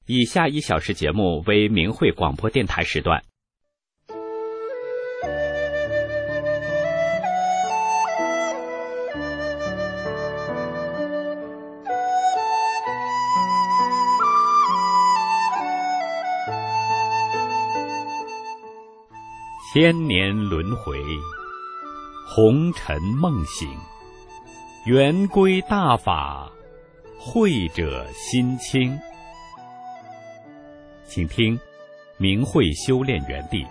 以下1小时节目为明慧广播电台时段。千年轮回，红尘梦醒，圆归大法，慧者心清。请听明慧修炼园地。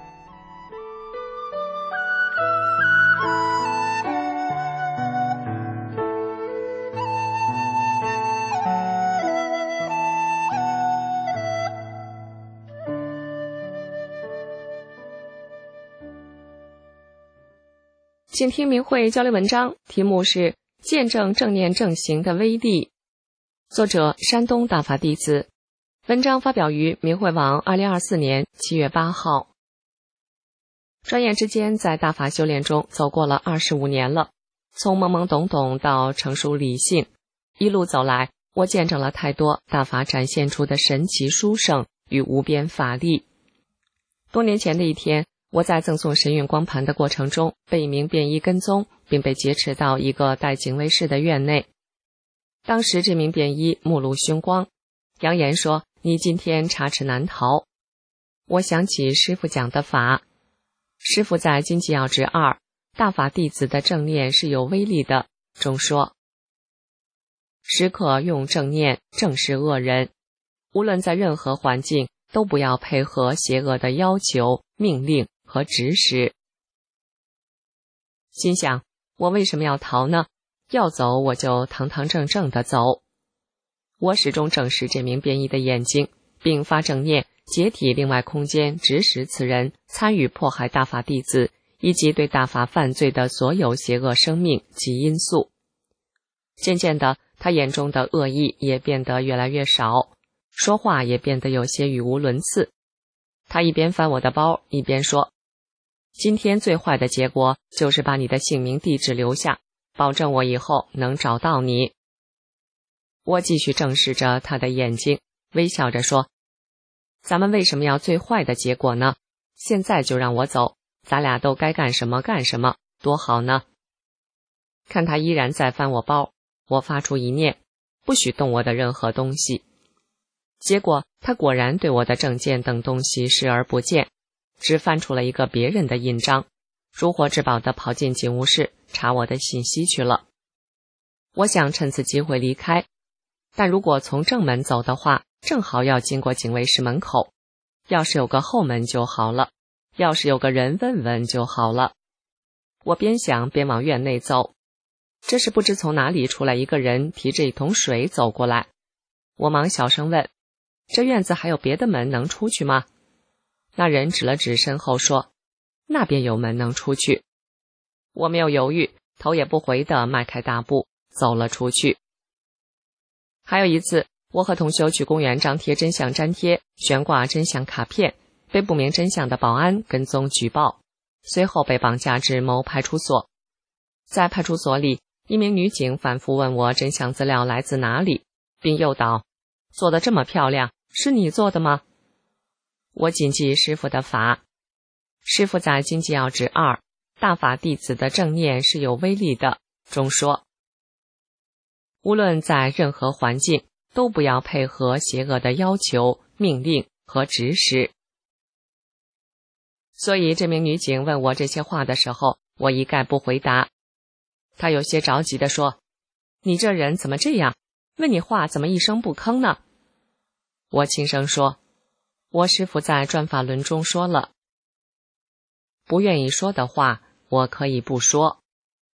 请听明慧交流文章，题目是见证正念正行的威力，作者山东大法弟子。文章发表于明慧网2024年7月8号。转眼之间，在大法修炼中走过了25年了，从懵懵懂懂到成熟理性，一路走来，我见证了太多大法展现出的神奇殊胜与无边法力。多年前的一天，我在赠送神韵光盘的过程中，被一名便衣跟踪，并被劫持到一个带警卫室的院内。当时这名便衣目露凶光，扬言说：“你今天插翅难逃。”我想起师父讲的法，师父在《经济要旨2大法弟子的正念是有威力的中说，时刻用正念正视恶人，无论在任何环境，都不要配合邪恶的要求、命令和指使。心想，我为什么要逃呢？要走我就堂堂正正地走。我始终正视这名便衣的眼睛，并发正念解体另外空间，指使此人参与迫害大法弟子以及对大法犯罪的所有邪恶生命及因素。渐渐的，他眼中的恶意也变得越来越少，说话也变得有些语无伦次。他一边翻我的包，一边说：“今天最坏的结果就是把你的姓名地址留下，保证我以后能找到你。”我继续正视着他的眼睛，微笑着说：“咱们为什么要最坏的结果呢？现在就让我走，咱俩都该干什么干什么，多好呢？”看他依然在翻我包，我发出一念，不许动我的任何东西。结果他果然对我的证件等东西视而不见，只翻出了一个别人的印章，如获至宝地跑进警务室查我的信息去了。我想趁此机会离开，但如果从正门走的话，正好要经过警卫室门口，要是有个后门就好了，要是有个人问问就好了。我边想边往院内走，这时不知从哪里出来一个人，提着一桶水走过来。我忙小声问：“这院子还有别的门能出去吗？”那人指了指身后说：“那边有门能出去。”我没有犹豫，头也不回地迈开大步走了出去。还有一次，我和同修去公园张贴真相粘贴，悬挂真相卡片，被不明真相的保安跟踪举报，随后被绑架至某派出所。在派出所里，一名女警反复问我真相资料来自哪里，并诱导：“做得这么漂亮，是你做的吗？”我谨记师父的法，师父在《经济要旨2大法弟子的正念是有威力的中说，无论在任何环境，都不要配合邪恶的要求、命令和指使。所以这名女警问我这些话的时候，我一概不回答。她有些着急地说：“你这人怎么这样？问你话怎么一声不吭呢？”我轻声说：“我师父在转法轮中说了，不愿意说的话，我可以不说。”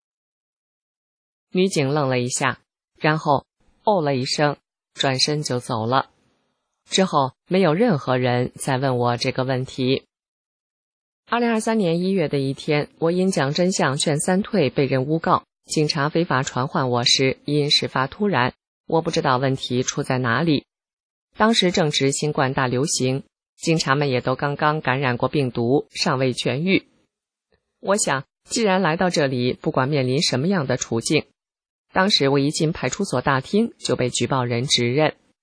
女警愣了一下，然后哦了一声，转身就走了。之后没有任何人再问我这个问题。2023年1月的一天，我因讲真相劝三退被人诬告，警察非法传唤我时，因事发突然，我不知道问题出在哪里。当时正值新冠大流行，警察们也都刚刚感染过病毒，尚未痊愈。我想，既然来到这里，不管面临什么样的处境，当时我一进派出所大厅就被举报人指认。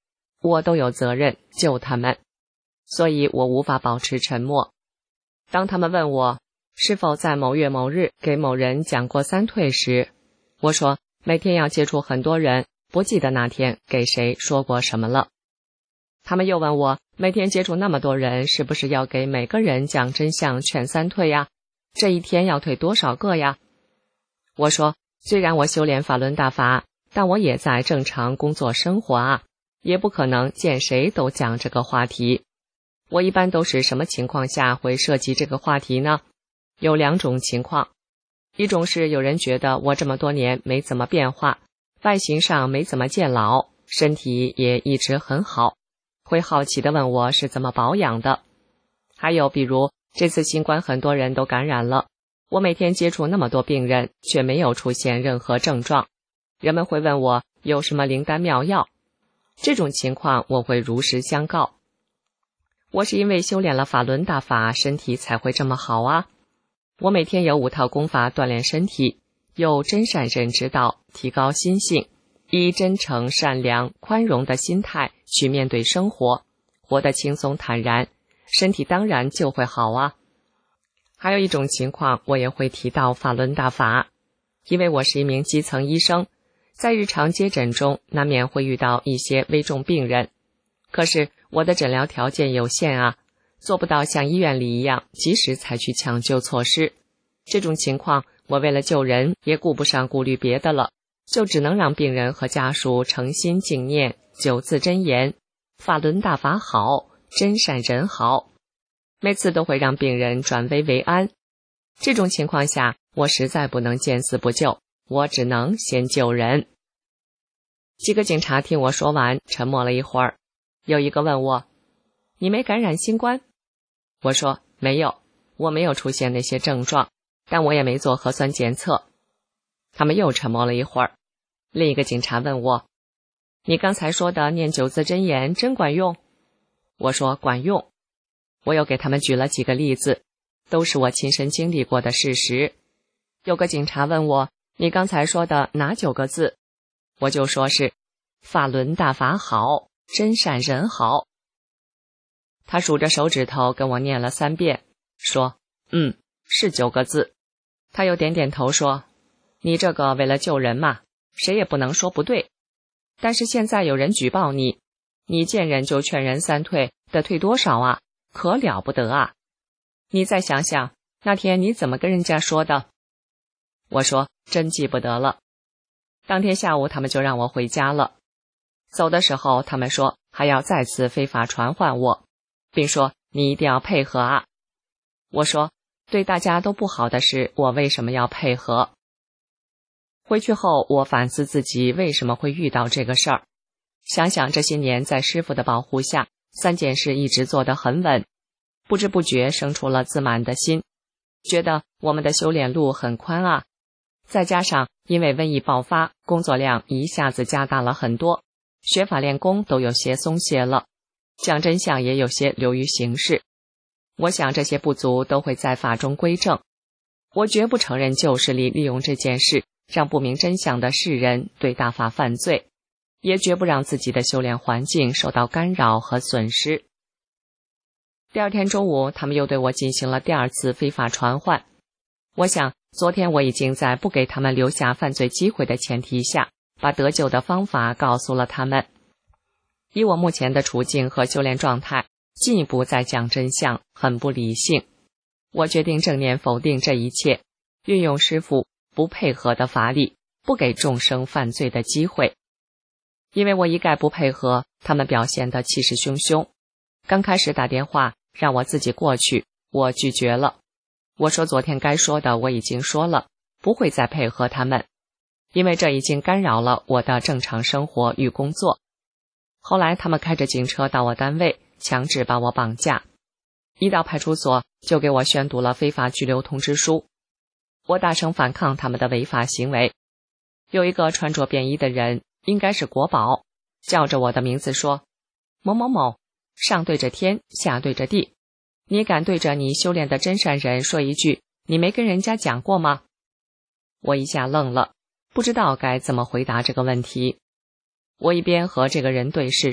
我都有责任救他们，所以我无法保持沉默。当他们问我是否在某月某日给某人讲过三退时，我说每天要接触很多人，不记得那天给谁说过什么了。他们又问我每天接触那么多人，是不是要给每个人讲真相劝三退呀？这一天要退多少个呀？我说虽然我修炼法轮大法，但我也在正常工作生活啊，也不可能见谁都讲这个话题。我一般都是什么情况下会涉及这个话题呢？有2种情况。一种是有人觉得我这么多年没怎么变化，外形上没怎么见老，身体也一直很好，会好奇地问我是怎么保养的。还有比如这次新冠很多人都感染了，我每天接触那么多病人，却没有出现任何症状，人们会问我有什么灵丹妙药。这种情况我会如实相告。我是因为修炼了法轮大法，身体才会这么好啊。我每天有5套功法锻炼身体，有真善忍之道，提高心性，以真诚、善良、宽容的心态去面对生活，活得轻松坦然，身体当然就会好啊。还有一种情况我也会提到法轮大法，因为我是一名基层医生，在日常接诊中难免会遇到一些危重病人，可是我的诊疗条件有限啊，做不到像医院里一样及时采取抢救措施。这种情况我为了救人也顾不上顾虑别的了，就只能让病人和家属诚心敬念9字真言：法轮大法好，真善人好。每次都会让病人转危为安。这种情况下我实在不能见死不救，我只能先救人。几个警察听我说完沉默了一会儿，有一个问我，你没感染新冠？我说没有，我没有出现那些症状，但我也没做核酸检测。他们又沉默了一会儿，另一个警察问我，你刚才说的念9字真言真管用？我说管用。我又给他们举了几个例子，都是我亲身经历过的事实。有个警察问我，你刚才说的哪9个字？我就说是法轮大法好，真善人好。他数着手指头跟我念了3遍，说是9个字。他又点点头说，你这个为了救人嘛，谁也不能说不对。但是现在有人举报你，你见人就劝人三退，得退多少啊？可了不得啊！你再想想，那天你怎么跟人家说的？我说真记不得了。当天下午他们就让我回家了。走的时候他们说还要再次非法传唤我，并说你一定要配合啊。我说对大家都不好的事，我为什么要配合？回去后我反思自己为什么会遇到这个事儿，想想这些年在师父的保护下，3件事一直做得很稳，不知不觉生出了自满的心，觉得我们的修炼路很宽啊。再加上因为瘟疫爆发，工作量一下子加大了很多，学法练功都有些松懈了，讲真相也有些流于形式。我想这些不足都会在法中归正。我绝不承认旧势力利用这件事让不明真相的世人对大法犯罪，也绝不让自己的修炼环境受到干扰和损失。第2天中午，他们又对我进行了第2次非法传唤。我想昨天我已经在不给他们留下犯罪机会的前提下，把得救的方法告诉了他们。以我目前的处境和修炼状态，进一步再讲真相很不理性。我决定正念否定这一切，运用师父不配合的法力，不给众生犯罪的机会。因为我一概不配合，他们表现得气势汹汹。刚开始打电话让我自己过去，我拒绝了。我说昨天该说的我已经说了，不会再配合他们，因为这已经干扰了我的正常生活与工作。后来他们开着警车到我单位，强制把我绑架。一到派出所就给我宣读了非法拘留通知书。我大声反抗他们的违法行为。有一个穿着便衣的人，应该是国保，叫着我的名字说，某某某，上对着天，下对着地，你敢对着你修炼的真善人说一句你没跟人家讲过吗？我一下愣了，不知道该怎么回答这个问题。我一边和这个人对视着，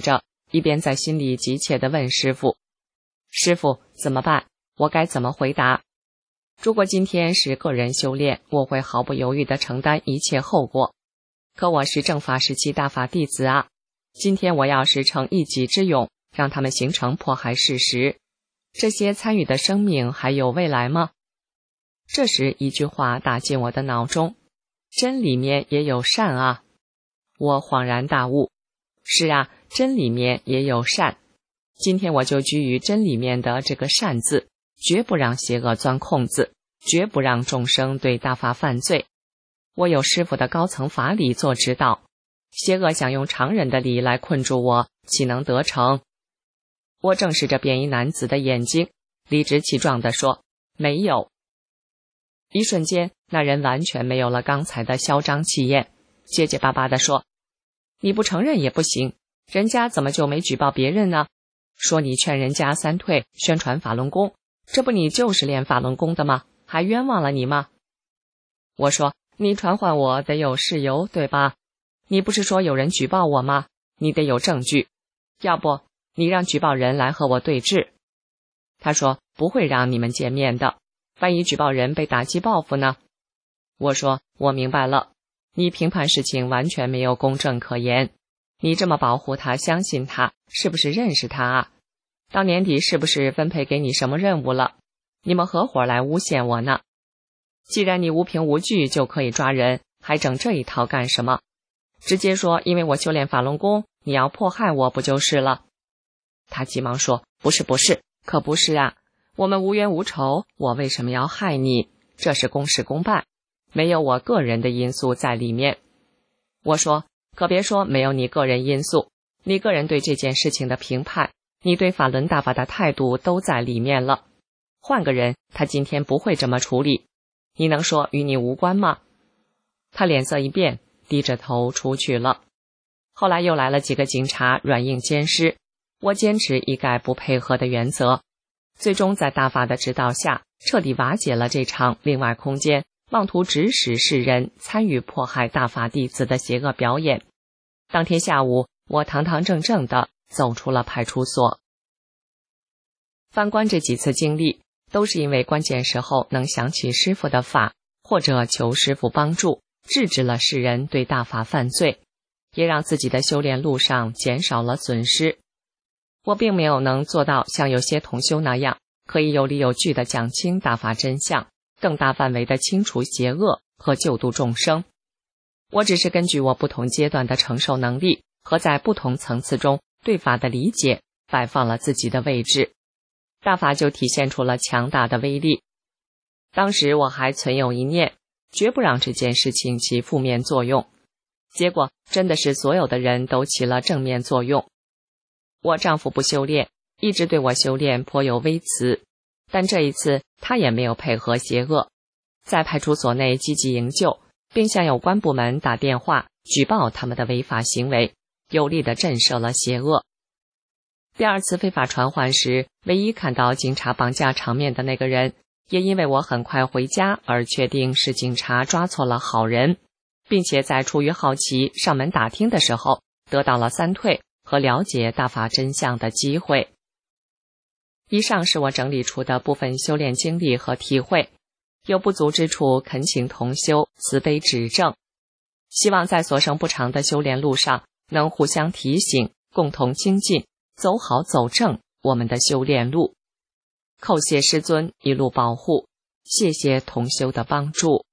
一边在心里急切地问师父：师父，怎么办？我该怎么回答？如果今天是个人修炼，我会毫不犹豫地承担一切后果。可我是正法时期大法弟子啊，今天我要是逞一己之勇，让他们形成迫害事实，这些参与的生命还有未来吗？这时一句话打进我的脑中：真里面也有善啊！我恍然大悟，是啊，真里面也有善。今天我就居于真里面的这个善字，绝不让邪恶钻空子，绝不让众生对大法犯罪。我有师父的高层法理做指导，邪恶想用常人的理来困住我，岂能得逞？我正视着便衣男子的眼睛，理直气壮地说：没有。一瞬间，那人完全没有了刚才的嚣张气焰，结结巴巴地说：你不承认也不行，人家怎么就没举报别人呢？说你劝人家三退，宣传法轮功，这不你就是练法轮功的吗？还冤枉了你吗？我说：你传唤我得有事由，对吧？你不是说有人举报我吗？你得有证据，要不你让举报人来和我对质。他说：不会让你们见面的，万一举报人被打击报复呢？我说：我明白了，你评判事情完全没有公正可言。你这么保护他，相信他，是不是认识他啊？到年底是不是分配给你什么任务了？你们合伙来诬陷我呢？既然你无凭无据就可以抓人，还整这一套干什么？直接说因为我修炼法轮功，你要迫害我不就是了？他急忙说：不是，可不是啊，我们无冤无仇，我为什么要害你？这是公事公办，没有我个人的因素在里面。我说：可别说没有你个人因素，你个人对这件事情的评判，你对法轮大法的态度都在里面了。换个人，他今天不会这么处理，你能说与你无关吗？他脸色一变，低着头出去了。后来又来了几个警察软硬兼施，我坚持一概不配合的原则，最终在大法的指导下，彻底瓦解了这场另外空间妄图指使世人参与迫害大法弟子的邪恶表演。当天下午，我堂堂正正地走出了派出所。反观这几次经历，都是因为关键时候能想起师父的法，或者求师父帮助，制止了世人对大法犯罪，也让自己的修炼路上减少了损失。我并没有能做到像有些同修那样，可以有理有据地讲清大法真相，更大范围地清除邪恶和救度众生。我只是根据我不同阶段的承受能力和在不同层次中对法的理解，摆放了自己的位置，大法就体现出了强大的威力。当时我还存有一念，绝不让这件事情起负面作用，结果真的是所有的人都起了正面作用。我丈夫不修炼，一直对我修炼颇有微词，但这一次他也没有配合邪恶，在派出所内积极营救，并向有关部门打电话举报他们的违法行为，有力地震慑了邪恶。第二次非法传唤时，唯一看到警察绑架场面的那个人，也因为我很快回家而确定是警察抓错了好人，并且在出于好奇上门打听的时候，得到了三退和了解大法真相的机会。以上是我整理出的部分修炼经历和体会，有不足之处恳请同修慈悲指正，希望在所剩不长的修炼路上能互相提醒，共同精进，走好走正我们的修炼路。叩谢师尊一路保护，谢谢同修的帮助。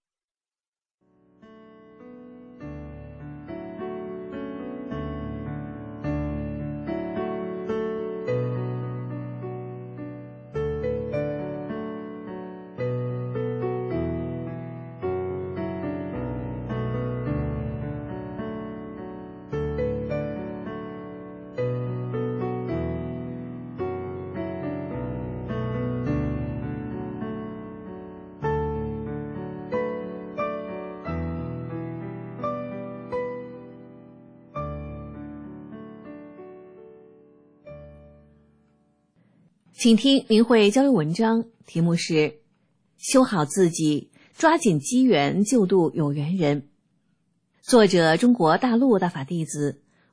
请听明慧交流文章，题目是修好自己，抓紧机缘救度有缘人。作者中国大陆大法弟子，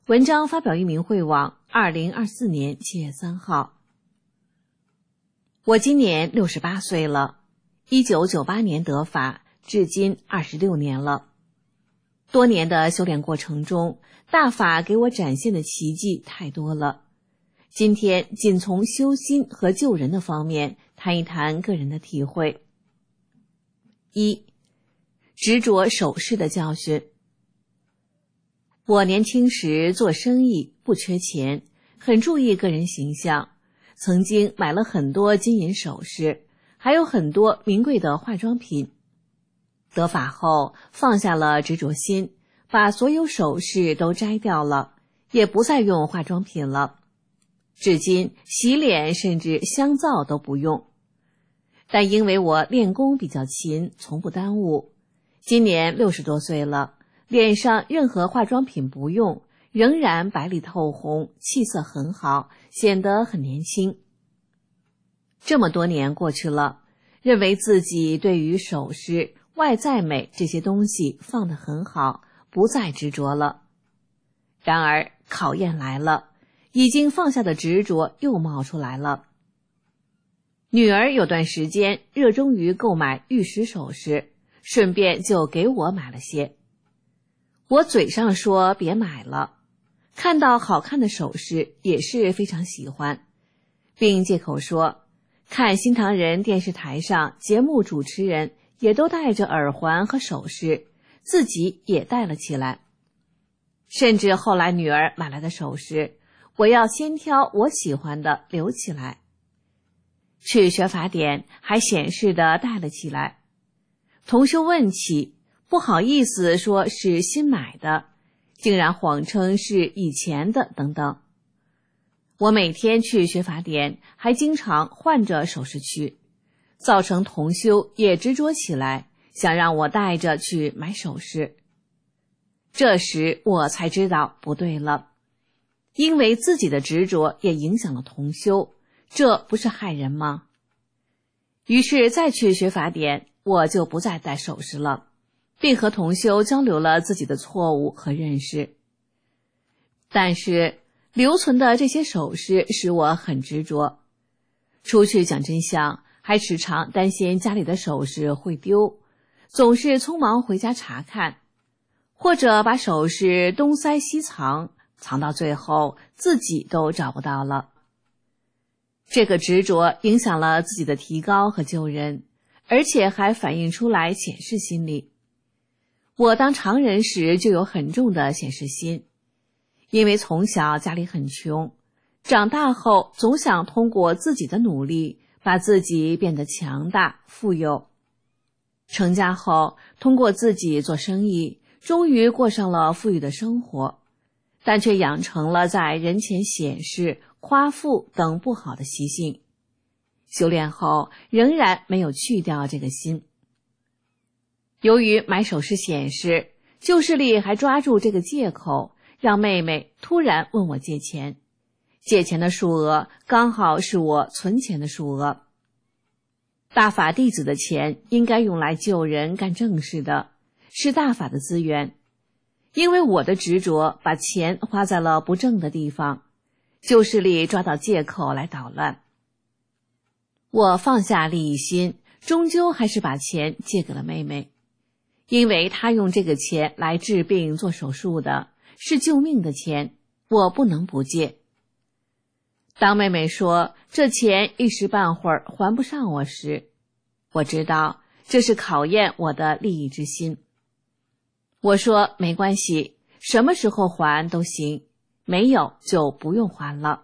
文章发表于明慧网2024年7月3号。我今年68岁了，1998年得法，至今26年了。多年的修炼过程中，大法给我展现的奇迹太多了。今天仅从修心和救人的方面谈一谈个人的体会。1. 执着守势的教训。我年轻时做生意不缺钱，很注意个人形象，曾经买了很多金银首饰，还有很多名贵的化妆品。得法后放下了执着心，把所有首饰都摘掉了，也不再用化妆品了。至今洗脸甚至香皂都不用。但因为我练功比较勤，从不耽误，今年60多岁了，脸上任何化妆品不用，仍然白里透红，气色很好，显得很年轻。这么多年过去了，认为自己对于首饰、外在美这些东西放得很好，不再执着了。然而考验来了，已经放下的执着又冒出来了。女儿有段时间热衷于购买玉石首饰，顺便就给我买了些。我嘴上说别买了，看到好看的首饰也是非常喜欢，并借口说看新唐人电视台上节目主持人也都戴着耳环和首饰，自己也戴了起来。甚至后来女儿买来的首饰，我要先挑我喜欢的留起来。去学法典还显示地戴了起来。同修问起，不好意思说是新买的，竟然谎称是以前的等等。我每天去学法典，还经常换着首饰去，造成同修也执着起来，想让我带着去买首饰。这时我才知道不对了，因为自己的执着也影响了同修，这不是害人吗？于是再去学法典，我就不再戴首饰了，并和同修交流了自己的错误和认识。但是留存的这些首饰使我很执着，出去讲真相，还时常担心家里的首饰会丢，总是匆忙回家查看，或者把首饰东塞西藏，藏到最后自己都找不到了。这个执着影响了自己的提高和救人，而且还反映出来显示心理。我当常人时就有很重的显示心，因为从小家里很穷，长大后总想通过自己的努力把自己变得强大富有。成家后通过自己做生意，终于过上了富裕的生活，但却养成了在人前显示、夸富等不好的习性。修炼后仍然没有去掉这个心。由于买首饰显示，旧势力还抓住这个借口，让妹妹突然问我借钱，借钱的数额刚好是我存钱的数额。大法弟子的钱应该用来救人干正事的，是大法的资源，因为我的执着把钱花在了不正的地方，旧势力抓到借口来捣乱。我放下利益心，终究还是把钱借给了妹妹，因为她用这个钱来治病做手术的，是救命的钱，我不能不借。当妹妹说这钱一时半会儿还不上我时，我知道这是考验我的利益之心。我说没关系，什么时候还都行，没有就不用还了。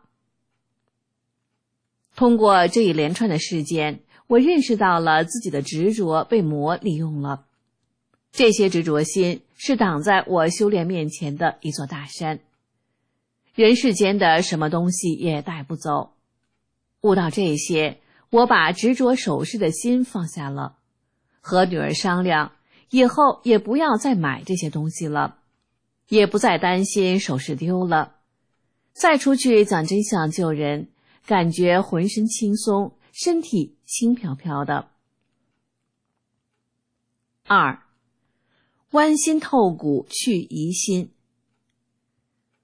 通过这一连串的事件，我认识到了自己的执着被魔利用了。这些执着心是挡在我修炼面前的一座大山，人世间的什么东西也带不走。悟到这些，我把执着首饰的心放下了，和女儿商量，以后也不要再买这些东西了，也不再担心首饰丢了。再出去讲真相救人，感觉浑身轻松，身体轻飘飘的。2. 剜心透骨去疑心。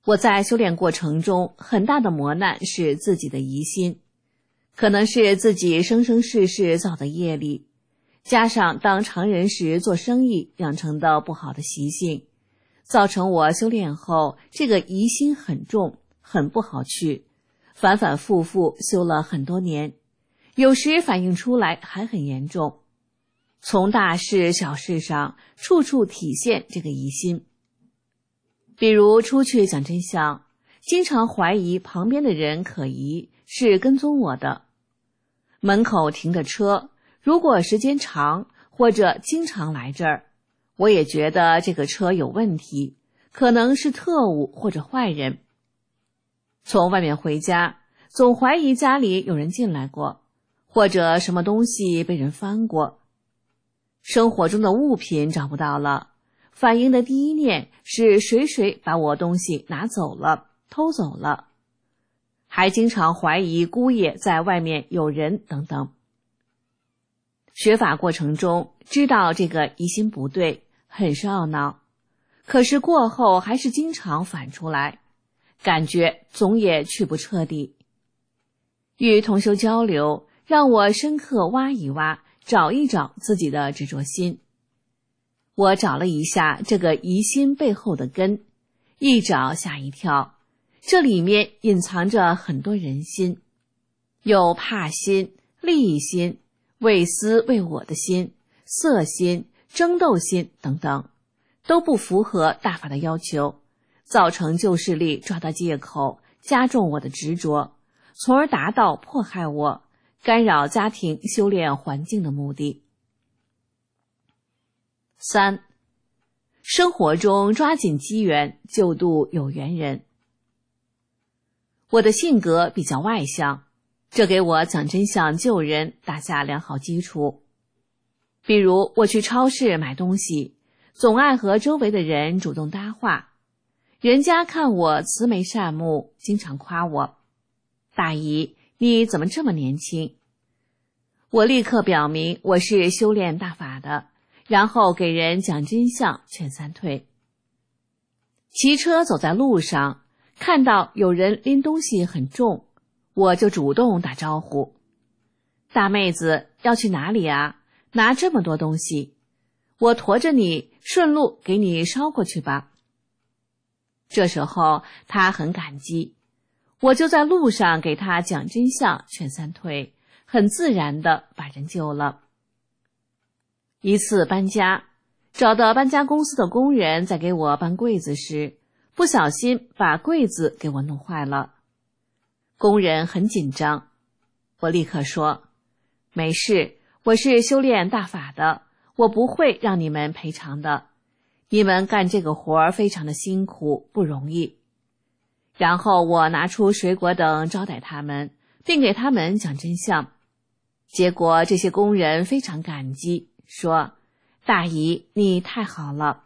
我在修炼过程中很大的磨难是自己的疑心，可能是自己生生世世造的业力，加上当常人时做生意养成的不好的习性，造成我修炼后这个疑心很重，很不好去，反反复复修了很多年，有时反映出来还很严重，从大事小事上处处体现这个疑心。比如出去讲真相，经常怀疑旁边的人可疑，是跟踪我的。门口停着车，如果时间长或者经常来这儿，我也觉得这个车有问题，可能是特务或者坏人。从外面回家，总怀疑家里有人进来过，或者什么东西被人翻过。生活中的物品找不到了，反应的第一念是谁把我东西拿走了，偷走了。还经常怀疑姑爷在外面有人等等。学法过程中知道这个疑心不对，很是懊恼，可是过后还是经常反出来，感觉总也去不彻底。与同修交流，让我深刻挖一挖，找一找自己的执着心。我找了一下这个疑心背后的根，一找吓一跳，这里面隐藏着很多人心，有怕心、利心、为私为我的心、色心、争斗心等等，都不符合大法的要求，造成旧势力抓到借口，加重我的执着，从而达到迫害我、干扰家庭修炼环境的目的。3. 生活中抓紧机缘，救度有缘人。我的性格比较外向，这给我讲真相救人打下良好基础。比如我去超市买东西，总爱和周围的人主动搭话，人家看我慈眉善目，经常夸我：大姨，你怎么这么年轻？我立刻表明我是修炼大法的，然后给人讲真相，劝三退。骑车走在路上，看到有人拎东西很重，我就主动打招呼：大妹子，要去哪里啊？拿这么多东西，我驮着你，顺路给你捎过去吧。这时候他很感激，我就在路上给他讲真相，劝三退，很自然地把人救了。一次搬家，找到搬家公司的工人在给我搬柜子时，不小心把柜子给我弄坏了。工人很紧张，我立刻说：没事，我是修炼大法的，我不会让你们赔偿的，你们干这个活非常的辛苦，不容易。然后我拿出水果等招待他们，并给他们讲真相。结果这些工人非常感激，说：大姨，你太好了。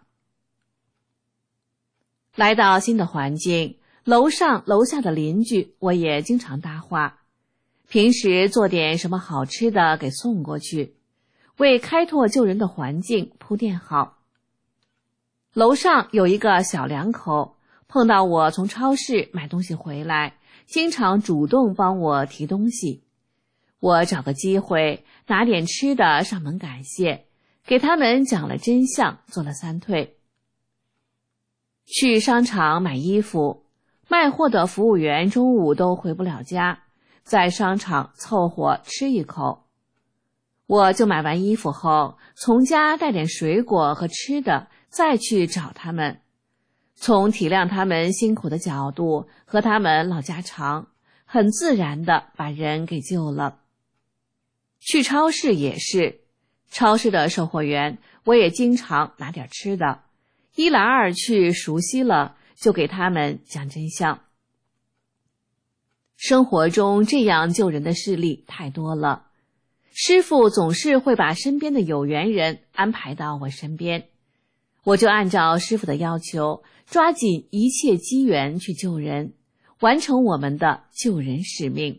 来到新的环境，楼上楼下的邻居我也经常搭话，平时做点什么好吃的给送过去，为开拓救人的环境铺垫好。楼上有一个小两口，碰到我从超市买东西回来，经常主动帮我提东西。我找个机会拿点吃的上门感谢，给他们讲了真相，做了三退。去商场买衣服，卖货的服务员中午都回不了家，在商场凑合吃一口。我就买完衣服后，从家带点水果和吃的，再去找他们，从体谅他们辛苦的角度和他们唠家常，很自然地把人给救了。去超市也是，超市的售货员我也经常拿点吃的，一来二去熟悉了，就给他们讲真相。生活中这样救人的事例太多了，师父总是会把身边的有缘人安排到我身边，我就按照师父的要求，抓紧一切机缘去救人，完成我们的救人使命。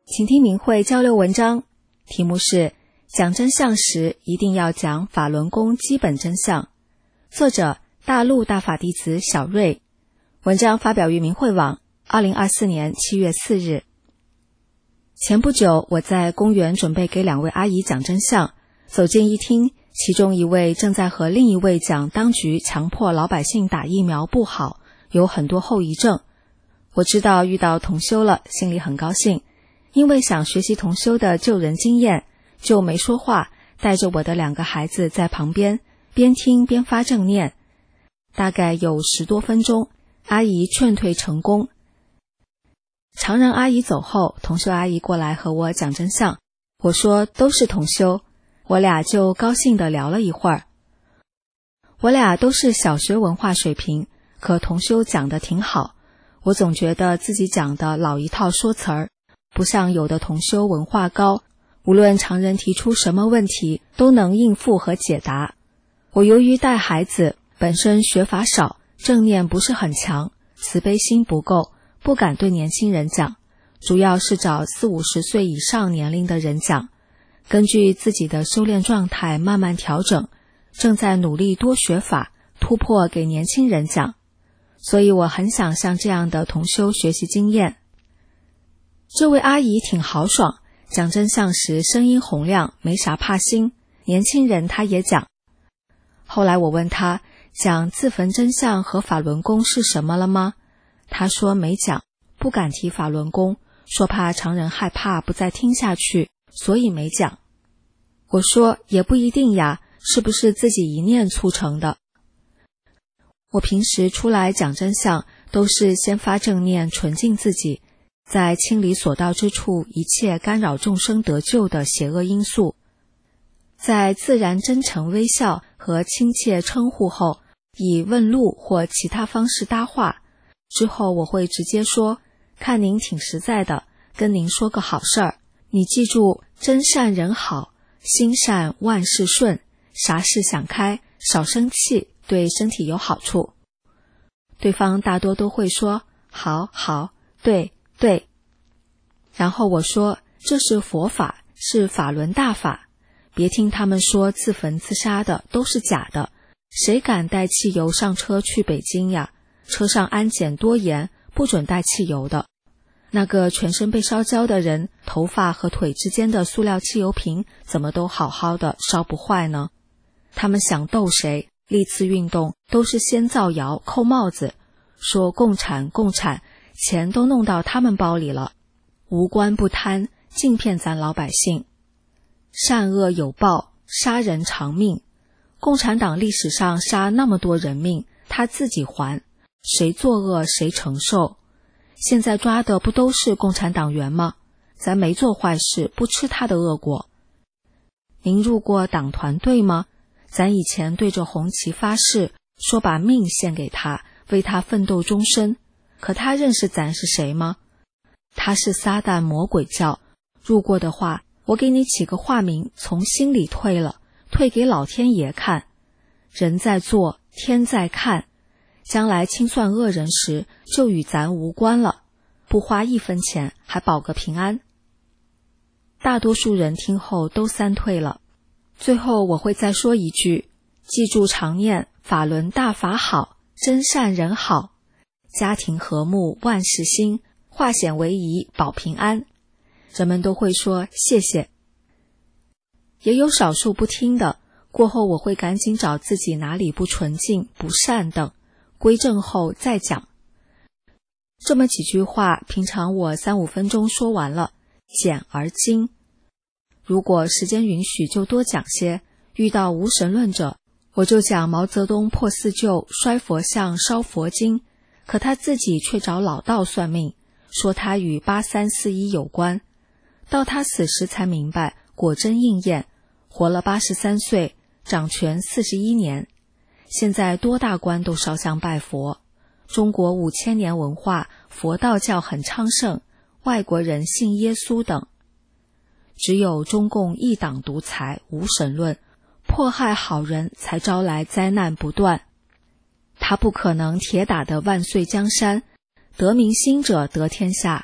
请听明慧交流文章，题目是讲真相时一定要讲法轮功基本真相，作者大陆大法弟子小瑞，文章发表于明慧网2024年7月4日。前不久，我在公园准备给2位阿姨讲真相，走进一厅，其中一位正在和另一位讲当局强迫老百姓打疫苗不好，有很多后遗症。我知道遇到同修了，心里很高兴，因为想学习同修的救人经验，就没说话，带着我的2个孩子在旁边，边听边发正念。大概有10多分钟，阿姨劝退成功。常人阿姨走后，同修阿姨过来和我讲真相，我说都是同修，我俩就高兴地聊了一会儿。我俩都是小学文化水平，可同修讲得挺好，我总觉得自己讲的老一套说词儿，不像有的同修文化高，无论常人提出什么问题都能应付和解答。我由于带孩子，本身学法少，正念不是很强，慈悲心不够，不敢对年轻人讲，主要是找40-50岁以上年龄的人讲，根据自己的修炼状态慢慢调整，正在努力多学法，突破给年轻人讲。所以我很想向这样的同修学习经验。这位阿姨挺豪爽，讲真相时声音洪亮，没啥怕心，年轻人她也讲。后来我问她，讲自焚真相和法轮功是什么了吗？她说没讲，不敢提法轮功，说怕常人害怕不再听下去，所以没讲。我说也不一定呀，是不是自己一念促成的？我平时出来讲真相，都是先发正念纯净自己，在清理所到之处一切干扰众生得救的邪恶因素。在自然真诚微笑和亲切称呼后，以问路或其他方式搭话，之后我会直接说，看您挺实在的，跟您说个好事儿，你记住真善人好，心善万事顺，啥事想开，少生气，对身体有好处。对方大多都会说好好，对对。然后我说这是佛法，是法轮大法，别听他们说自焚自杀的都是假的，谁敢带汽油上车去北京呀？车上安检多严，不准带汽油的。那个全身被烧焦的人，头发和腿之间的塑料汽油瓶怎么都好好的，烧不坏呢？他们想斗谁？历次运动都是先造谣扣帽子，说共产共产，钱都弄到他们包里了。无官不贪，尽骗咱老百姓。善恶有报，杀人偿命。共产党历史上杀那么多人命，他自己还，谁作恶谁承受。现在抓的不都是共产党员吗？咱没做坏事，不吃他的恶果。您入过党团队吗？咱以前对着红旗发誓，说把命献给他，为他奋斗终身。可他认识咱是谁吗？他是撒旦魔鬼教，入过的话，我给你起个化名，从心里退了，退给老天爷看。人在做，天在看，将来清算恶人时，就与咱无关了，不花1分钱，还保个平安。大多数人听后都散退了。最后我会再说一句，记住常念法轮大法好，真善人好，家庭和睦万事兴，化险为夷保平安。人们都会说谢谢。也有少数不听的，过后我会赶紧找自己哪里不纯净不善等，归正后再讲。这么几句话，平常我3-5分钟说完了，简而精。如果时间允许就多讲些，遇到无神论者，我就讲毛泽东破四旧，摔佛像，烧佛经，可他自己却找老道算命，说他与8341有关。到他死时才明白，果真应验，活了83岁，掌权41年。现在多大官都烧香拜佛。中国5000年文化，佛道教很昌盛，外国人信耶稣等。只有中共一党独裁，无神论，迫害好人，才招来灾难不断。他不可能铁打的万岁江山，得民心者得天下，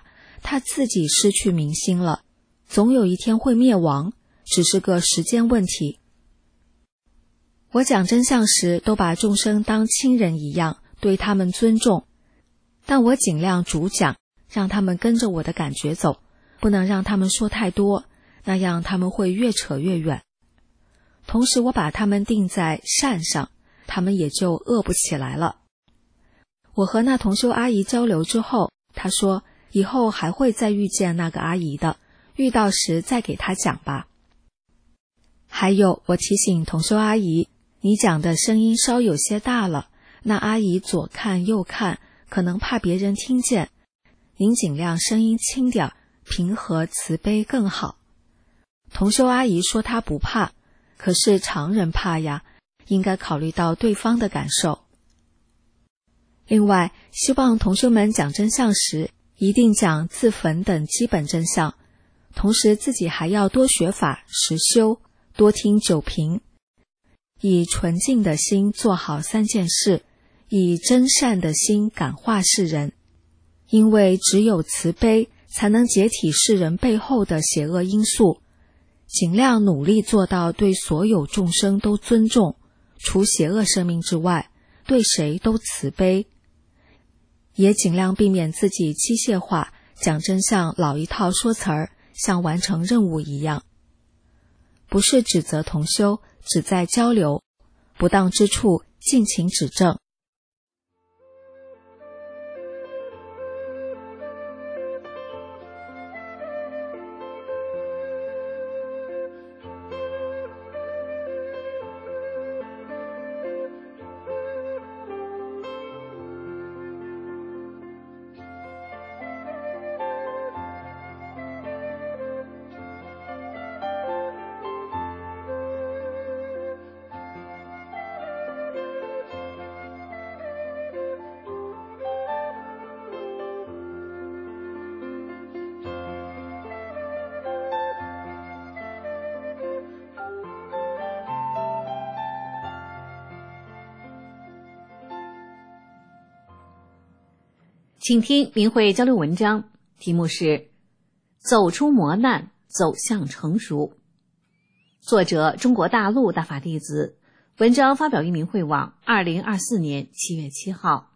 他自己失去民心了，总有一天会灭亡，只是个时间问题。我讲真相时，都把众生当亲人一样，对他们尊重，但我尽量主讲，让他们跟着我的感觉走，不能让他们说太多，那样他们会越扯越远。同时我把他们定在善上，他们也就恶不起来了。我和那同修阿姨交流之后，她说以后还会再遇见那个阿姨的，遇到时再给她讲吧。还有，我提醒同修阿姨，你讲的声音稍有些大了，那阿姨左看右看，可能怕别人听见，您尽量声音轻点，平和慈悲更好。同修阿姨说她不怕，可是常人怕呀，应该考虑到对方的感受。另外，希望同修们讲真相时，一定讲自焚等基本真相，同时自己还要多学法实修，多听九评，以纯净的心做好3件事，以真善的心感化世人，因为只有慈悲才能解体世人背后的邪恶因素，尽量努力做到对所有众生都尊重，除邪恶生命之外，对谁都慈悲，也尽量避免自己机械化，讲真相老一套说词儿，像完成任务一样。不是指责同修，只在交流，不当之处尽情指正。 请听明慧交流文章，题目是走出磨难，走向成熟。作者中国大陆大法弟子，文章发表于明慧网2024年7月7号。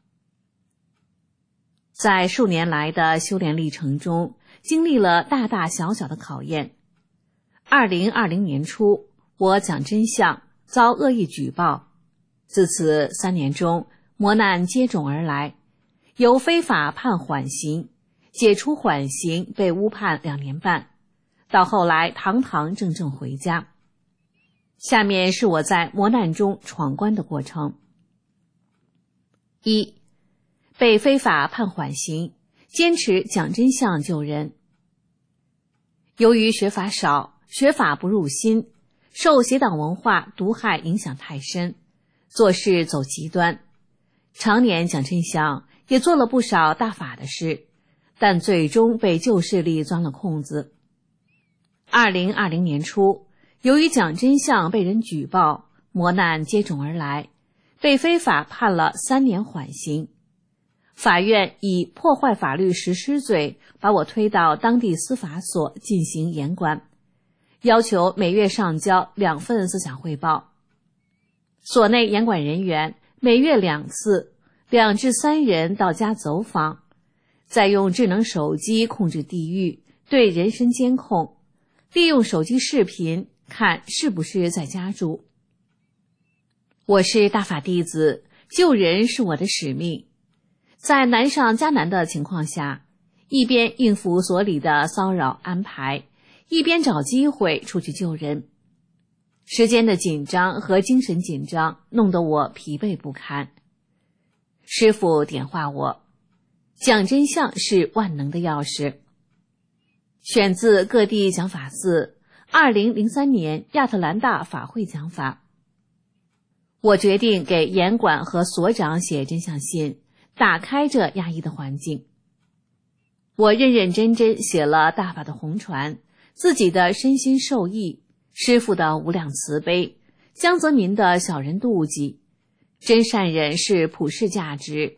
在数年来的修炼历程中，经历了大大小小的考验。2020年初，我讲真相遭恶意举报，自此3年中，磨难接踵而来，由非法判缓刑，解除缓刑被误判2年半，到后来堂堂正正回家。下面是我在磨难中闯关的过程。1. 被非法判缓刑，坚持讲真相救人。由于学法少，学法不入心，受邪党文化毒害影响太深，做事走极端，常年讲真相，也做了不少大法的事，但最终被旧势力钻了空子。2020年初，由于讲真相被人举报，磨难接踵而来，被非法判了3年缓刑。法院以破坏法律实施罪把我推到当地司法所进行严管，要求每月上交2份思想汇报。所内严管人员每月2次，2至3人到家走访，再用智能手机控制地域，对人身监控，利用手机视频看是不是在家住。我是大法弟子，救人是我的使命。在难上加难的情况下，一边应付所里的骚扰安排，一边找机会出去救人。时间的紧张和精神紧张弄得我疲惫不堪。师父点化我，讲真相是万能的钥匙。选自各地讲法寺2003年亚特兰大法会讲法。我决定给严管和所长写真相信，打开这压抑的环境。我认认真真写了大法的红传，自己的身心受益，师父的无量慈悲，江泽民的小人妒忌，真善忍是普世价值，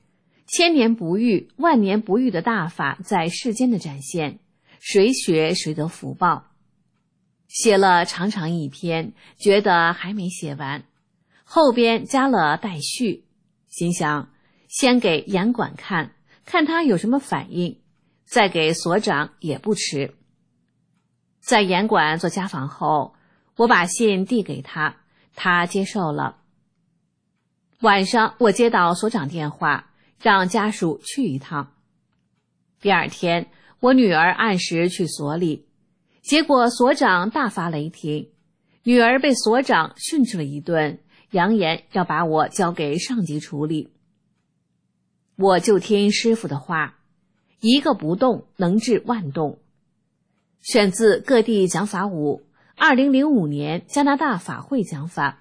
千年不遇、万年不遇的大法在世间的展现，谁学谁得福报。写了长长一篇，觉得还没写完，后边加了待续，心想先给严管看，看他有什么反应，再给所长也不迟。在严管做家访后，我把信递给他，他接受了。晚上我接到所长电话，让家属去一趟。第二天，我女儿按时去所里，结果所长大发雷霆，女儿被所长训斥了一顿，扬言要把我交给上级处理。我就听师傅的话，一个不动能治万动。选自各地讲法五2005年加拿大法会讲法。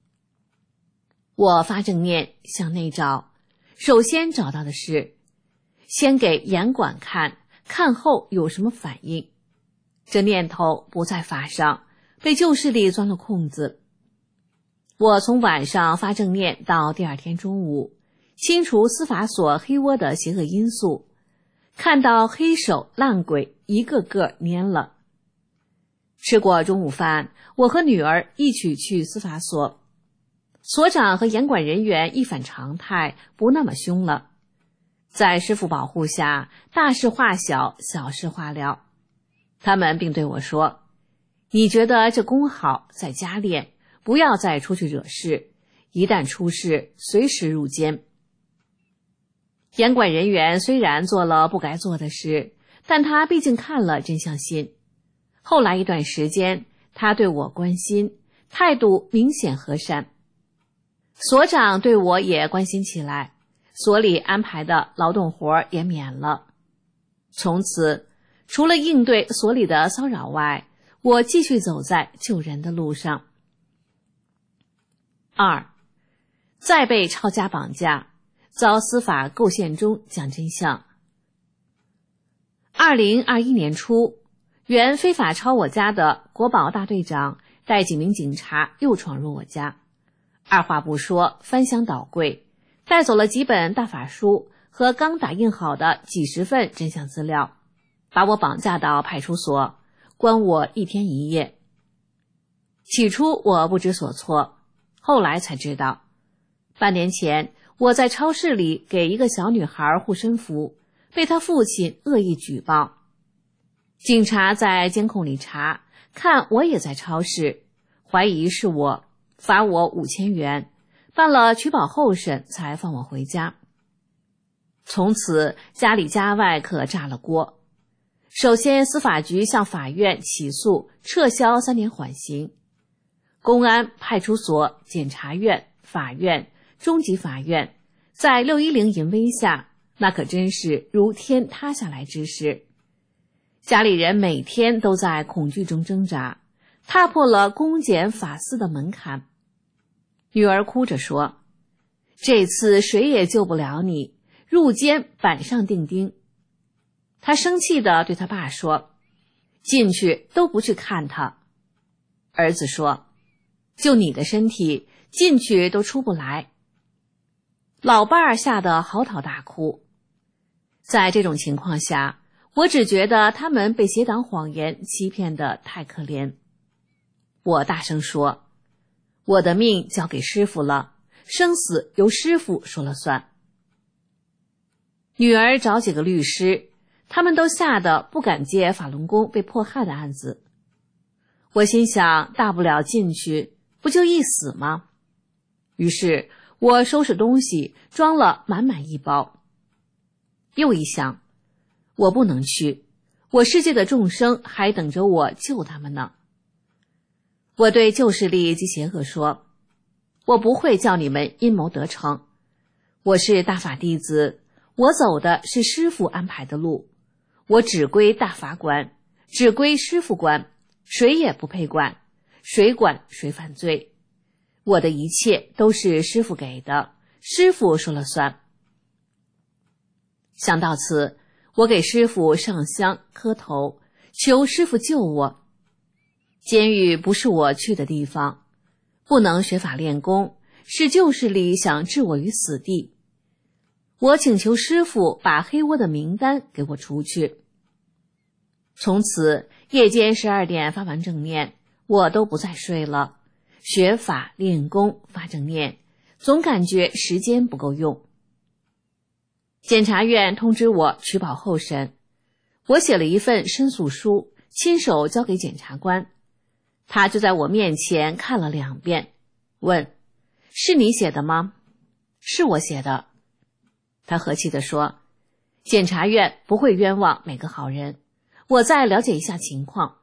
我发正念向内找，首先找到的是先给严管看，看后有什么反应。这念头不在法上，被旧势力钻了空子。我从晚上发正念到第二天中午，清除司法所黑窝的邪恶因素，看到黑手烂鬼一个个蔫了。吃过中午饭，我和女儿一起去司法所。所长和严管人员一反常态，不那么凶了。在师傅保护下，大事化小，小事化了。他们并对我说，你觉得这功好，在家练，不要再出去惹事，一旦出事，随时入监。严管人员虽然做了不该做的事，但他毕竟看了真相信。后来一段时间，他对我关心，态度明显和善。所长对我也关心起来，所里安排的劳动活也免了。从此，除了应对所里的骚扰外，我继续走在救人的路上。2. 再被抄家绑架，遭司法构陷中讲真相。2021年初，原非法抄我家的国保大队长带几名警察又闯入我家，二话不说，翻箱倒柜，带走了几本大法书和刚打印好的几十份真相资料，把我绑架到派出所，关我1天1夜。起初我不知所措，后来才知道，半年前我在超市里给一个小女孩护身符，被她父亲恶意举报。警察在监控里查，看我也在超市，怀疑是我，罚我5000元，办了取保候审才放我回家。从此家里家外可炸了锅。首先司法局向法院起诉撤销3年缓刑，公安、派出所、检察院、法院、中级法院在610淫威下，那可真是如天塌下来之势。家里人每天都在恐惧中挣扎，踏破了公检法司的门槛。女儿哭着说，这次谁也救不了你，入监板上钉钉。她生气地对她爸说，进去都不去看他。儿子说，就你的身体，进去都出不来。老伴儿吓得嚎啕大哭。在这种情况下，我只觉得他们被邪党谎言欺骗得太可怜。我大声说，我的命交给师傅了，生死由师傅说了算。女儿找几个律师，他们都吓得不敢接法轮功被迫害的案子。我心想，大不了进去，不就一死吗？于是我收拾东西，装了满满一包。又一想，我不能去，我世界的众生还等着我救他们呢。我对旧势力及邪恶说，我不会叫你们阴谋得逞，我是大法弟子，我走的是师父安排的路，我只归大法管，只归师父管，谁也不配管，谁管谁犯罪。我的一切都是师父给的，师父说了算。想到此，我给师父上香磕头，求师父救我。监狱不是我去的地方，不能学法练功，是旧势力想置我于死地。 我请求师傅把黑窝的名单给我出去。从此夜间12点发完正念，我都不再睡了，学法练功发正念，总感觉时间不够用。检察院通知我取保候审，我写了一份申诉书，亲手交给检察官，他就在我面前看了2遍，问：是你写的吗？是我写的。他和气地说：检察院不会冤枉每个好人，我再了解一下情况。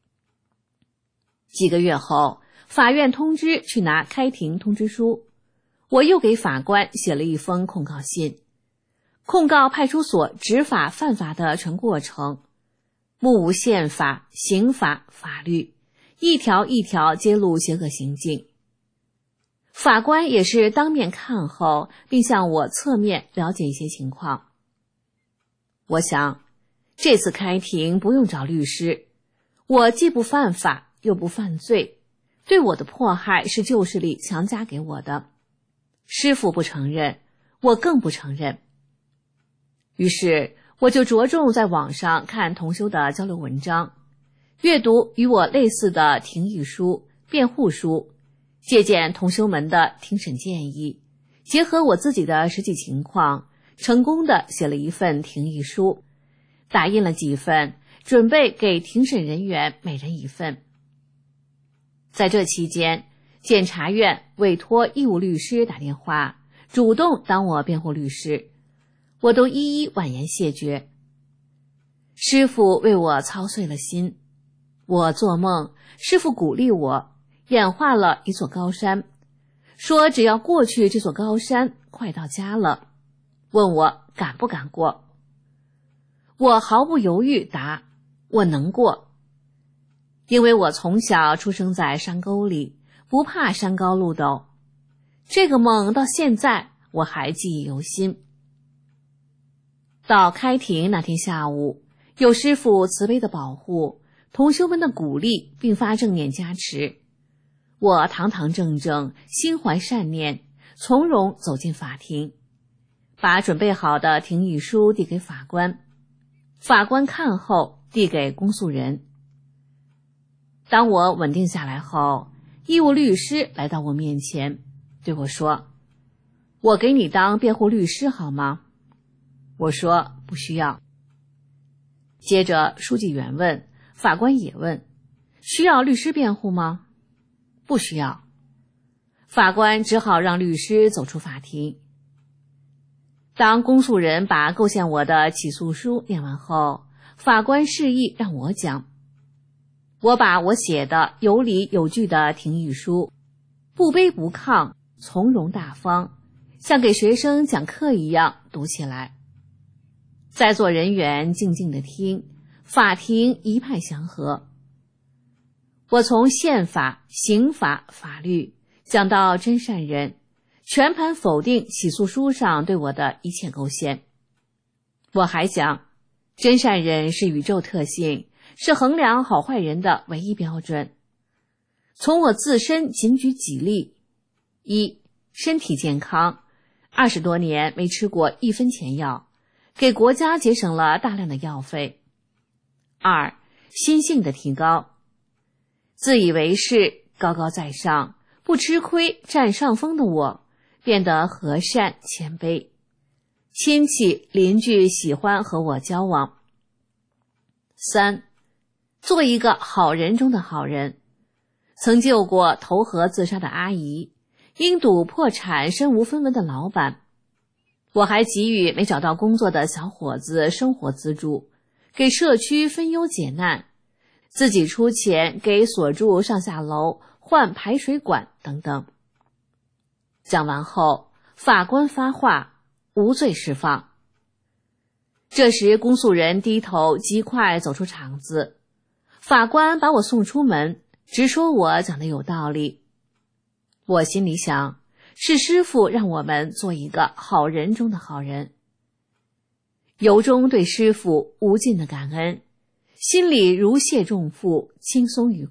几个月后，法院通知去拿开庭通知书，我又给法官写了一封控告信，控告派出所执法犯法的全过程，目无宪法、刑法、法律，一条一条揭露邪恶行径。法官也是当面看后，并向我侧面了解一些情况。我想，这次开庭不用找律师，我既不犯法又不犯罪，对我的迫害是旧势力强加给我的，师父不承认，我更不承认。于是我就着重在网上看同修的交流文章，阅读与我类似的庭议书、辩护书，借鉴同修们的庭审建议，结合我自己的实际情况，成功地写了一份庭议书，打印了几份，准备给庭审人员每人一份。在这期间，检察院委托义务律师打电话，主动当我辩护律师，我都一一婉言谢绝。师父为我操碎了心，我做梦，师父鼓励我，演化了一座高山，说只要过去这座高山，快到家了，问我敢不敢过。我毫不犹豫答：我能过。因为我从小出生在山沟里，不怕山高路陡。这个梦到现在我还记忆犹新。到开庭那天下午，有师父慈悲的保护，同修们的鼓励，并发正念加持，我堂堂正正，心怀善念，从容走进法庭，把准备好的庭议书递给法官，法官看后递给公诉人。当我稳定下来后，义务律师来到我面前，对我说：我给你当辩护律师好吗？我说不需要。接着书记员问，法官也问：需要律师辩护吗？不需要。法官只好让律师走出法庭。当公诉人把构陷我的起诉书念完后，法官示意让我讲。我把我写的有理有据的庭议书，不卑不亢，从容大方，像给学生讲课一样读起来。在座人员静静地听，法庭一派祥和。我从宪法、刑法、法律讲到真善人，全盘否定起诉书上对我的一切构陷。我还讲，真善人是宇宙特性，是衡量好坏人的唯一标准。从我自身仅举几例：一、身体健康，20多年没吃过1分钱药，给国家节省了大量的药费。2、心性的提高，自以为是、高高在上、不吃亏、占上风的我，变得和善谦卑，亲戚邻居喜欢和我交往。3、做一个好人中的好人，曾救过投河自杀的阿姨，因赌破产身无分文的老板，我还给予没找到工作的小伙子生活资助，给社区分忧解难，自己出钱给所住上下楼换排水管等等。讲完后，法官发话，无罪释放。这时公诉人低头极快走出场子，法官把我送出门，直说我讲的有道理。我心里想，是师父让我们做一个好人中的好人，由衷对师父无尽的感恩，心里如释重负，轻松愉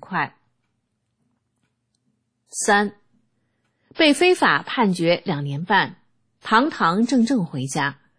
快。3、被非法判决2年半，堂堂正正回家。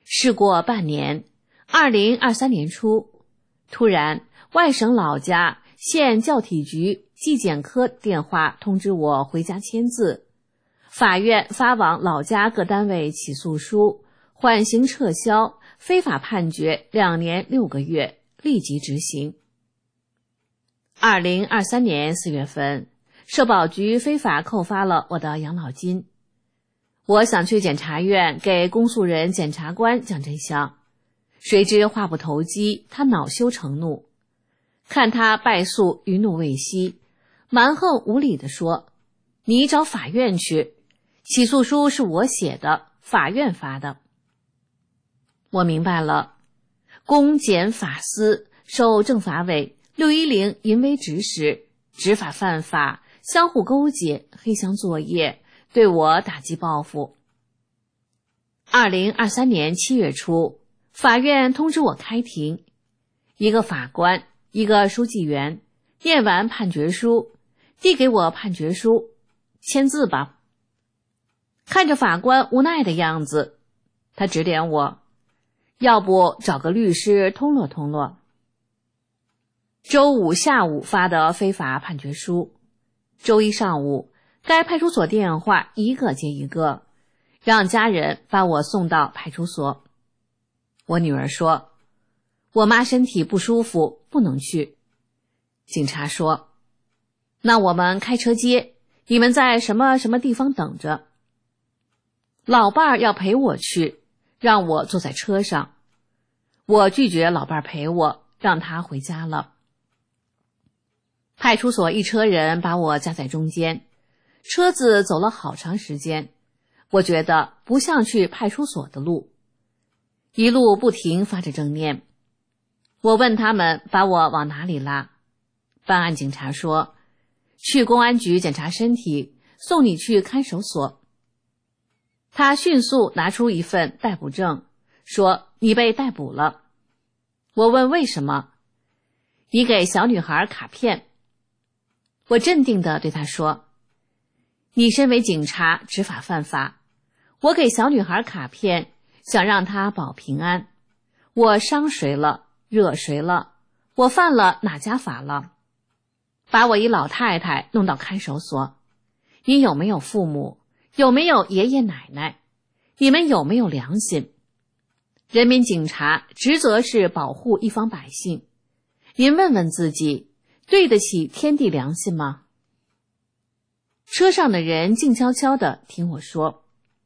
事过半年，2023年初，突然外省老家县教体局纪检科电话通知我回家签字，法院发往老家各单位起诉书，缓刑撤销，非法判决2年6个月，立即执行。2023年4月份，社保局非法扣发了我的养老金。我想去检察院给公诉人检察官讲真相，谁知话不投机，他恼羞成怒。看他败诉余怒未息，蛮横无理地说：“你找法院去，起诉书是我写的，法院发的。”我明白了，公检法司受政法委610淫威指使，执法犯法，相互勾结，黑箱作业，对我打击报复。2023年7月初，法院通知我开庭，一个法官，一个书记员，念完判决书，递给我判决书，签字吧。看着法官无奈的样子，他指点我，要不找个律师通络通络。周五下午发的非法判决书，周一上午，该派出所电话一个接一个，让家人把我送到派出所。我女儿说，我妈身体不舒服，不能去。警察说，那我们开车接，你们在什么什么地方等着。老伴儿要陪我去，让我坐在车上。我拒绝老伴儿陪我，让他回家了。派出所一车人把我夹在中间，车子走了好长时间，我觉得不像去派出所的路，一路不停发着正念。我问他们把我往哪里拉，办案警察说，去公安局检查身体，送你去看守所。他迅速拿出一份逮捕证，说你被逮捕了。我问为什么，你给小女孩卡片。我镇定地对他说，你身为警察执法犯法，我给小女孩卡片，想让她保平安。我伤谁了，惹谁了，我犯了哪家法了？把我一老太太弄到看守所，你有没有父母？有没有爷爷奶奶？你们有没有良心？人民警察职责是保护一方百姓，您问问自己，对得起天地良心吗？车上的人静悄悄地听我说。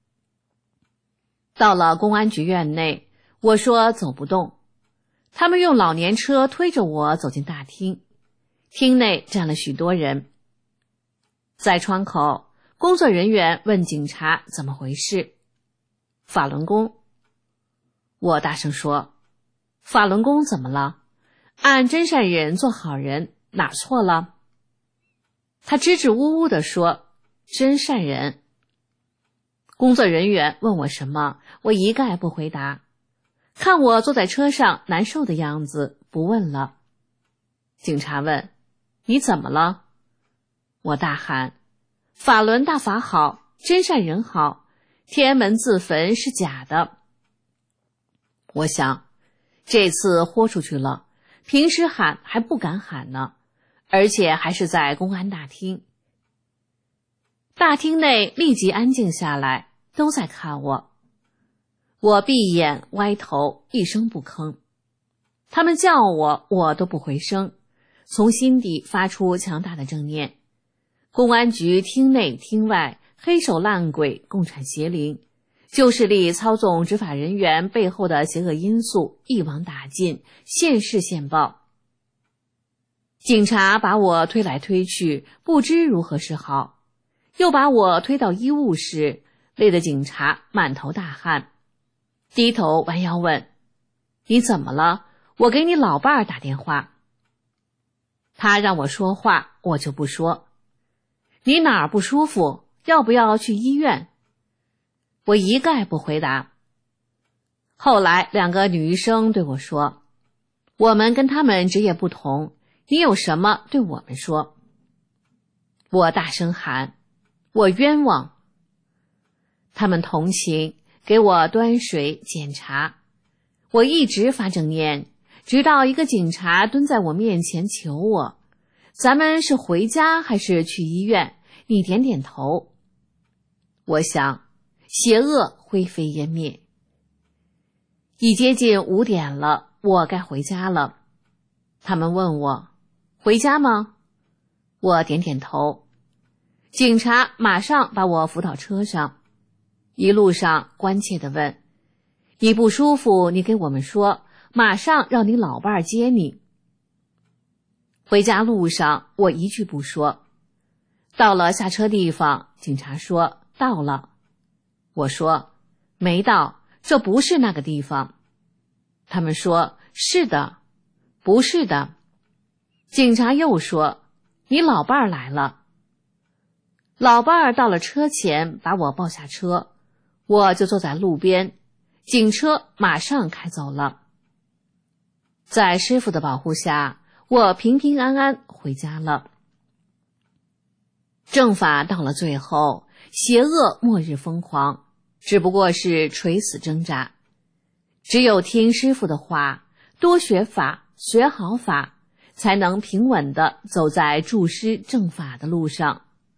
到了公安局院内，我说走不动，他们用老年车推着我走进大厅，厅内站了许多人。在窗口，工作人员问警察怎么回事。法轮功。我大声说，法轮功怎么了？按真善忍做好人，哪错了？他支支吾吾地说，真善忍。工作人员问我什么，我一概不回答。看我坐在车上难受的样子，不问了。警察问，你怎么了？我大喊，法轮大法好，真善忍好，天安门自焚是假的。我想，这次豁出去了，平时喊还不敢喊呢，而且还是在公安大厅。大厅内立即安静下来，都在看我。我闭眼歪头，一声不吭。他们叫我，我都不回声，从心底发出强大的正念。公安局厅内厅外，黑手烂鬼，共产邪灵，旧势力操纵执法人员背后的邪恶因素一网打尽，现世现报。警察把我推来推去，不知如何是好，又把我推到医务室，累得警察满头大汗，低头弯腰问，你怎么了？我给你老伴儿打电话。他让我说话，我就不说。你哪儿不舒服？要不要去医院？我一概不回答。后来2个女医生对我说，我们跟他们职业不同，你有什么对我们说。我大声喊，我冤枉。他们同情， 给我端水检查。我一直发正念，直到一个警察蹲在我面前求我：咱们是回家还是去医院？你点点头。我想，邪恶灰飞烟灭。已接近5点了，我该回家了。他们问我：回家吗？我点点头。警察马上把我扶到车上，一路上关切地问：你不舒服，你给我们说，马上让你老伴儿接你。回家路上，我一句不说。到了下车地方，警察说到了。我说没到，这不是那个地方。他们说是的，不是的。警察又说你老伴儿来了。老伴儿到了车前，把我抱下车，我就坐在路边，警车马上开走了。在师父的保护下，我平平安安回家了。正法到了最后，邪恶末日疯狂，只不过是垂死挣扎。只有听师父的话，多学法，学好法，才能平稳地走在助师正法的路上。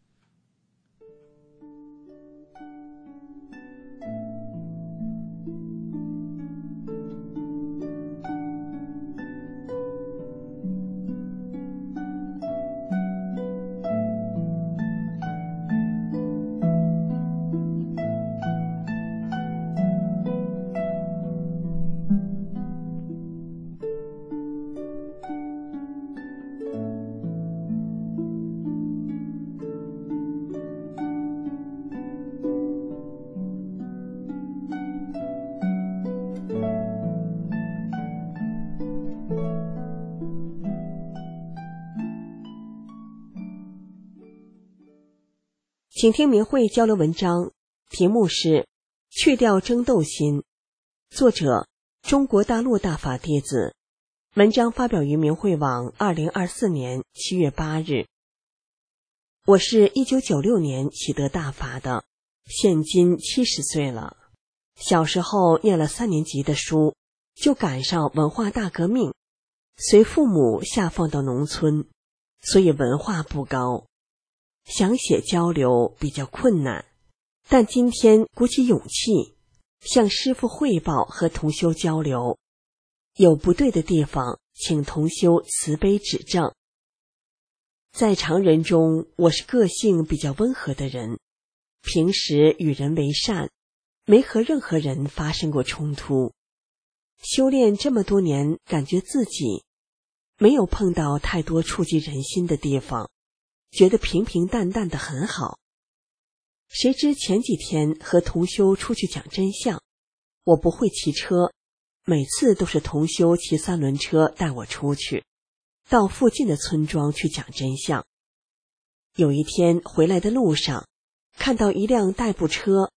请听明慧交流文章，题目是去掉争斗心，作者中国大陆大法弟子，文章发表于明慧网2024年7月8日。我是1996年喜得大法的，现今70岁了。小时候念了3年级的书，就赶上文化大革命，随父母下放到农村，所以文化不高，想写交流比较困难。但今天鼓起勇气向师父汇报和同修交流，有不对的地方请同修慈悲指正。在常人中，我是个性比较温和的人，平时与人为善，没和任何人发生过冲突。修炼这么多年，感觉自己没有碰到太多触及人心的地方，觉得平平淡淡的很好。谁知前几天和同修出去讲真相，我不会骑车，每次都是同修骑3轮车带我出去，到附近的村庄去讲真相。有一天回来的路上，看到一辆代步车，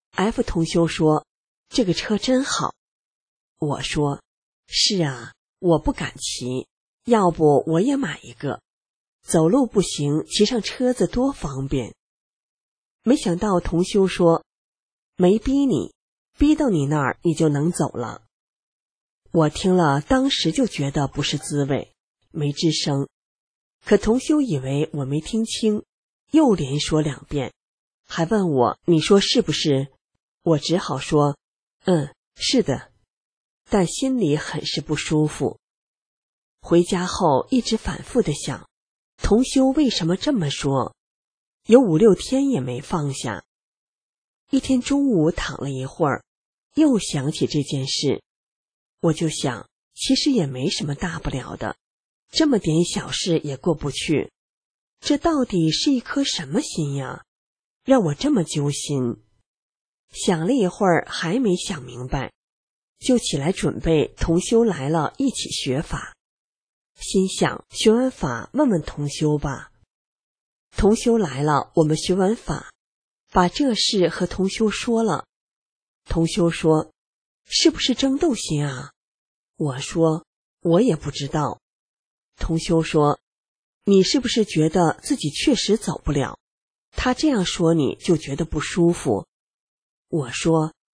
F 同修说这个车真好。我说是啊，我不敢骑，要不我也买一个，走路不行，骑上车子多方便。没想到同修说没逼你，逼到你那儿你就能走了。我听了当时就觉得不是滋味，没吱声。可同修以为我没听清，又连说2遍，还问我你说是不是？我只好说是的，但心里很是不舒服。回家后一直反复地想，同修为什么这么说，有5、6天也没放下。一天中午躺了一会儿，又想起这件事，我就想其实也没什么大不了的，这么点小事也过不去，这到底是一颗什么心呀，让我这么揪心。想了一会儿还没想明白，就起来准备同修来了一起学法。心想学完法问问同修吧。同修来了，我们学完法，把这事和同修说了。同修说是不是争斗心啊？我说我也不知道。同修说你是不是觉得自己确实走不了，他这样说你就觉得不舒服？我说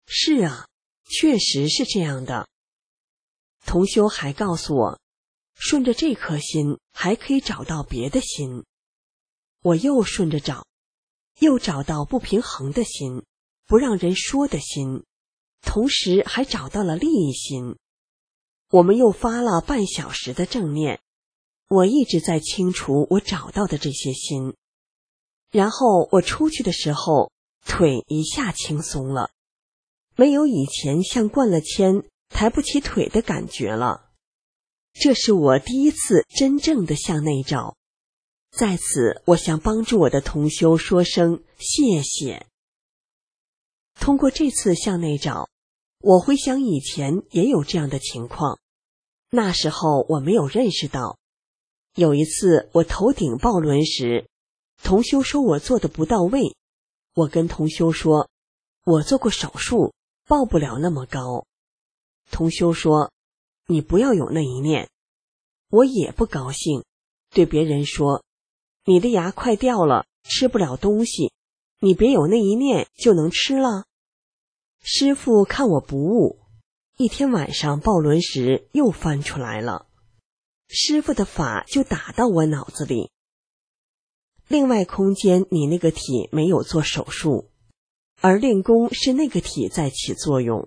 是啊，确实是这样的。同修还告诉我，顺着这颗心还可以找到别的心。我又顺着找，又找到不平衡的心，不让人说的心，同时还找到了利益心。我们又发了半小时的正念，我一直在清除我找到的这些心。然后我出去的时候，腿一下轻松了，没有以前像灌了铅抬不起腿的感觉了。这是我第一次真正的向内找，在此我想帮助我的同修说声谢谢。通过这次向内找，我回想以前也有这样的情况，那时候我没有认识到。有一次我头顶抱轮时，同修说我做的不到位，我跟同修说，我做过手术，抱不了那么高。同修说，你不要有那一念。我也不高兴，对别人说，你的牙快掉了，吃不了东西，你别有那一念就能吃了。师父看我不悟，一天晚上抱轮时又翻出来了，师父的法就打到我脑子里。另外空间你那个体没有做手术，而练功是那个体在起作用。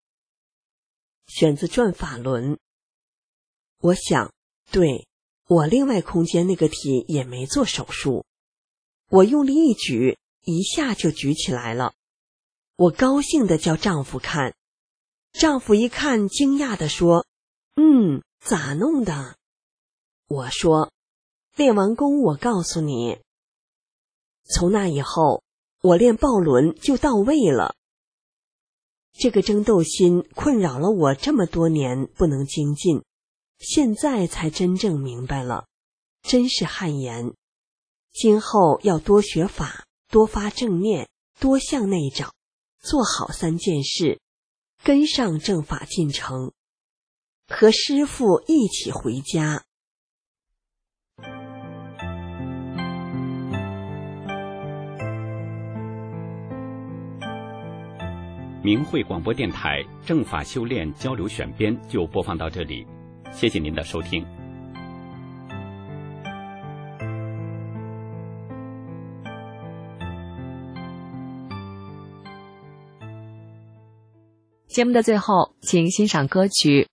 选自转法轮。我想，对，我另外空间那个体也没做手术，我用力一举，一下就举起来了。我高兴地叫丈夫看，丈夫一看惊讶地说，咋弄的？我说，练完功我告诉你。从那以后，我练抱轮就到位了。这个争斗心困扰了我这么多年，不能精进，现在才真正明白了，真是汗颜。今后要多学法，多发正念，多向内找，做好3件事，跟上正法进程，和师父一起回家。 明慧广播电台正法修炼交流选编就播放到这里，谢谢您的收听。 节目的最后，请欣赏歌曲。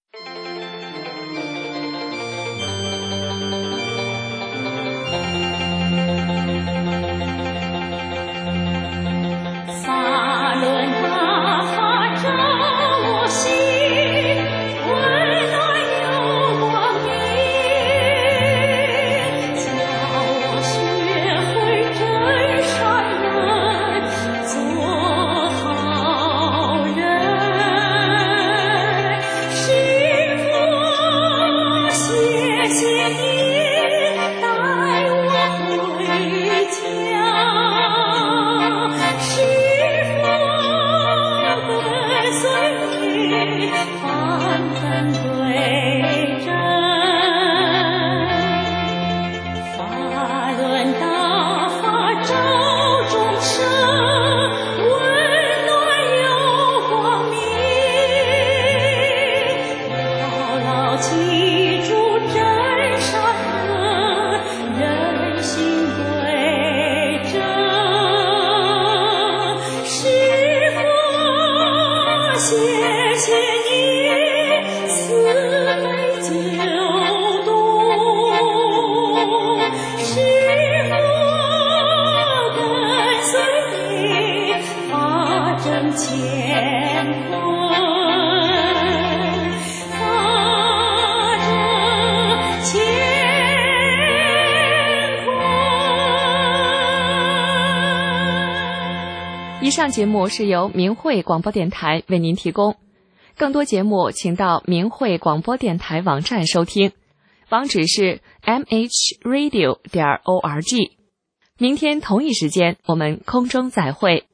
以上节目是由明慧广播电台为您提供，更多节目请到明慧广播电台网站收听，网址是 mhradio.org。明天同一时间我们空中再会。